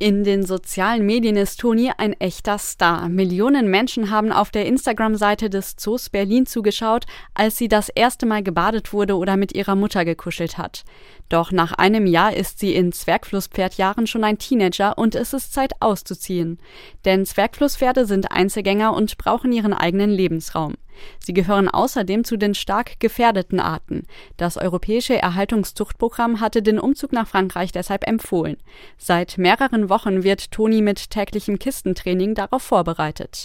In den sozialen Medien ist Toni ein echter Star. Millionen Menschen haben auf der Instagram-Seite des Zoos Berlin zugeschaut, als sie das erste Mal gebadet wurde oder mit ihrer Mutter gekuschelt hat. Doch nach einem Jahr ist sie in Zwergflusspferdjahren schon ein Teenager und es ist Zeit auszuziehen. Denn Zwergflusspferde sind Einzelgänger und brauchen ihren eigenen Lebensraum. Sie gehören außerdem zu den stark gefährdeten Arten. Das Europäische Erhaltungszuchtprogramm hatte den Umzug nach Frankreich deshalb empfohlen. Seit mehreren Wochen wird Toni mit täglichem Kistentraining darauf vorbereitet.